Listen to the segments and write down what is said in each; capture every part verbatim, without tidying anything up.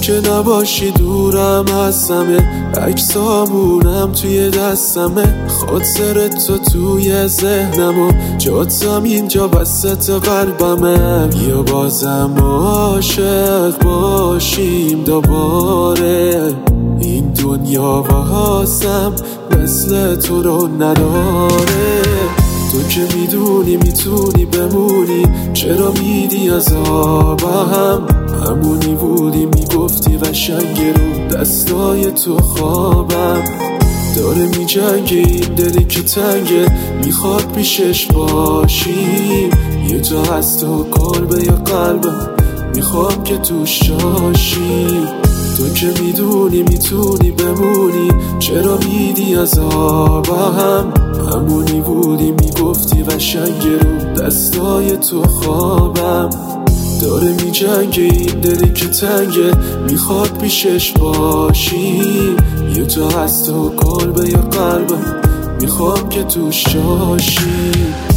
که نباشی دورم از همه، عکسامونم توی دستمه، خاطر تو توی ذهنم و جاتم اینجا وسط قلبمه. یا بازم عاشق باشیم دوباره، این دنیا واسم مثل تو رو نداره. تو که میدونی میتونی بمونی، چرا میدی عذابم؟ همونی بودی میگفتی قشنگه رو دستای تو خوابم. داره میجنگه این دلی که تنگه، میخواد پیشش باشیم. یه جا هست و قلبه یا قلبم، میخوام که توش باشی. تو که میدونی میتونی بمونی، چرا میدی عذابم؟ همونی بودی میگفتی قشنگه رو دستای تو خوابم. داره میجنگه این دلی که تنگه، میخواد پیشش باشی. یه جا هست و قلبه یا قلبم، میخوام که توش باشی.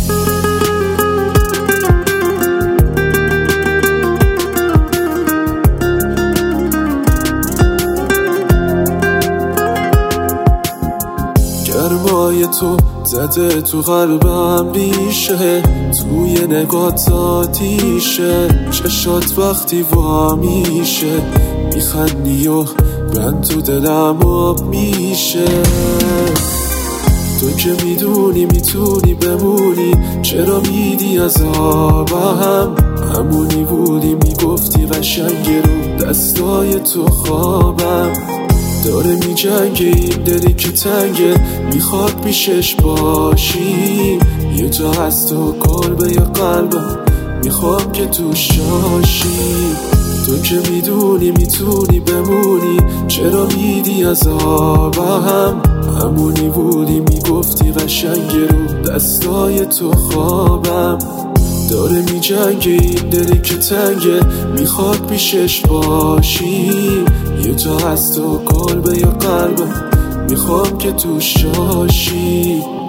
گرمای تو زده تو قلبم ریشه، توی نگات آتیشه، چشات وقتی وا میشه، میخندی و من تو دلم آب میشه. تو که میدونی میتونی بمونی، چرا میدی عذابم؟ همونی بودی میگفتی قشنگه رو دستای تو خوابم. داره میجنگه این دلی که تنگه، میخواد پیشش باشی. یه جا هست و قلبه یا قلبم، میخوام که توش باشی. تو که میدونی میتونی بمونی، چرا میدی عذابم؟ همونی بودی میگفتی قشنگه رو دستای تو خوابم. داره میجنگه این دلی که تنگه، میخواد پیشش باشی. یه جا هست و قلبه یا قلبم، میخوام که توش باشی.